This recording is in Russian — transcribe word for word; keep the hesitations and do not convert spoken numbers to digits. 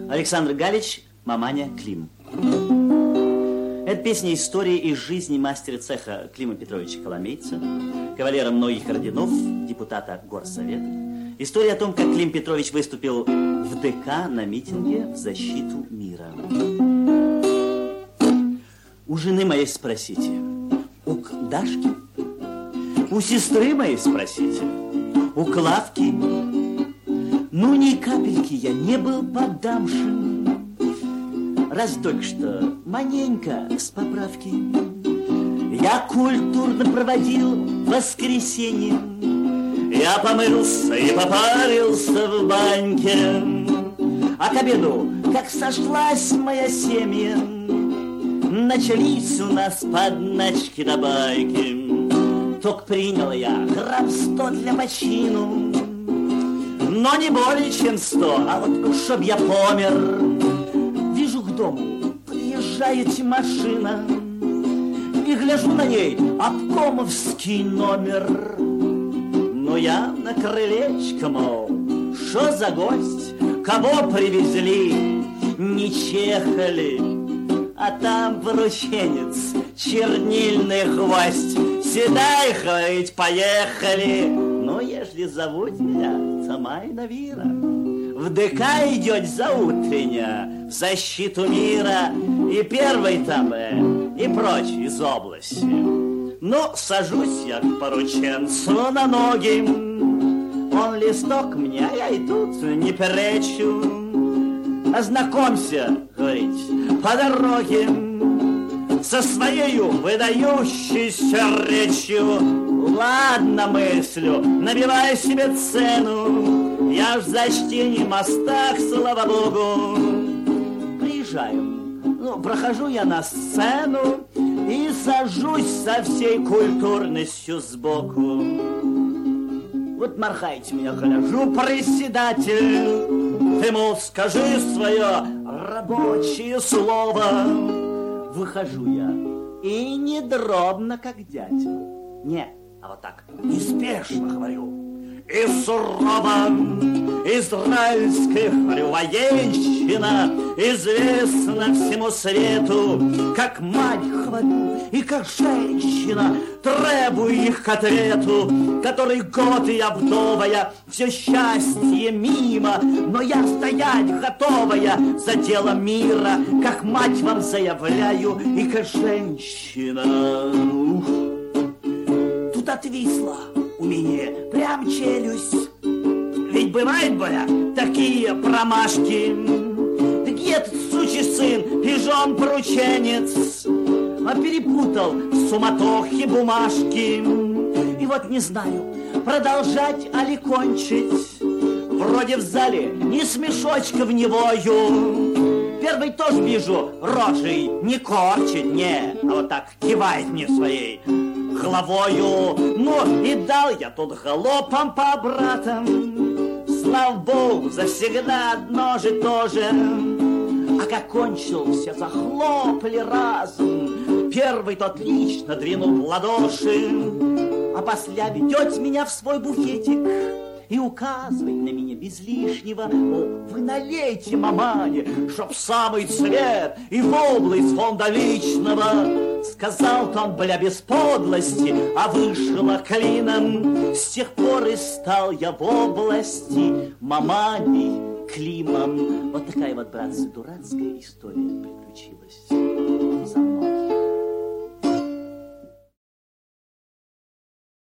Александр Галич, «Маманя, Клим». Это песня истории из жизни мастера цеха Клима Петровича Коломейца, кавалера многих орденов, депутата Горсовета. История о том, как Клим Петрович выступил в ДК на митинге в защиту мира. У жены моей спросите, у Дашки, у сестры моей спросите, у Клавки. Ну, ни капельки я не был поддамшим, раз только что маненько с поправки. Я культурно проводил воскресенье, я помылся и попарился в баньке, а к обеду, как сошлась моя семья, начались у нас подначки да байки. Только принял я грамм сто для почину, но не более чем сто, а вот чтоб я помер. Вижу, к дому подъезжает машина, и гляжу на ней обкомовский номер. Но я на крылечко, мол, шо за гость, кого привезли, не чехали, а там порученец, чернильный гвоздь. Седай, хоть, поехали. Ну, ежели зовут меня Самайна Вира, в ДК идет заутрення в защиту мира, и первый там, э, и прочь из области. Ну, сажусь я к порученцу на ноги, он листок мне, а я и тут не перечу. Ознакомься, говорит, по дороге со своею выдающейся речью. Ладно, мыслю, набивай себе цену, я ж в защите мостах, слава богу. Приезжаю, ну, прохожу я на сцену и сажусь со всей культурностью сбоку. Вот морхайте меня, гляжу, председатель, ты, мол, скажи свое рабочее слово. Выхожу я, и не дробно, как дятел. Не, а вот так, неспешно говорю. И сурово израильская, говорю, военщина известна всему свету, как мать, говорю, и как женщина требую их к ответу. Который год я вдовая, все счастье мимо, но я стоять готовая за дело мира, как мать вам заявляю, и как женщина. Ух. Тут отвисла у меня прям челюсть. Ведь бывает, бля, такие промашки. Да где этот сучий сын, пижон порученец, а перепутал в суматохе бумажки. И вот не знаю, продолжать али кончить. Вроде в зале ни смешочка в невою. Первый тоже вижу, рожей не корчит, не, а вот так кивает мне своей головою. Ну, и дал я тут галопом по братам. Слава богу, завсегда одно же то же. А как кончил, все захлопали разом. Первый тот лично двинул в ладоши, а после ведет меня в свой буфетик и указывает на меня без лишнего. О, вы налейте, мамане, чтоб самый цвет и воблы из фонда личного. Сказал-то он, бля, без подлости, а вышло клином. С тех пор и стал я в области маманей Климом. Вот такая вот, братцы, дурацкая история приключилась.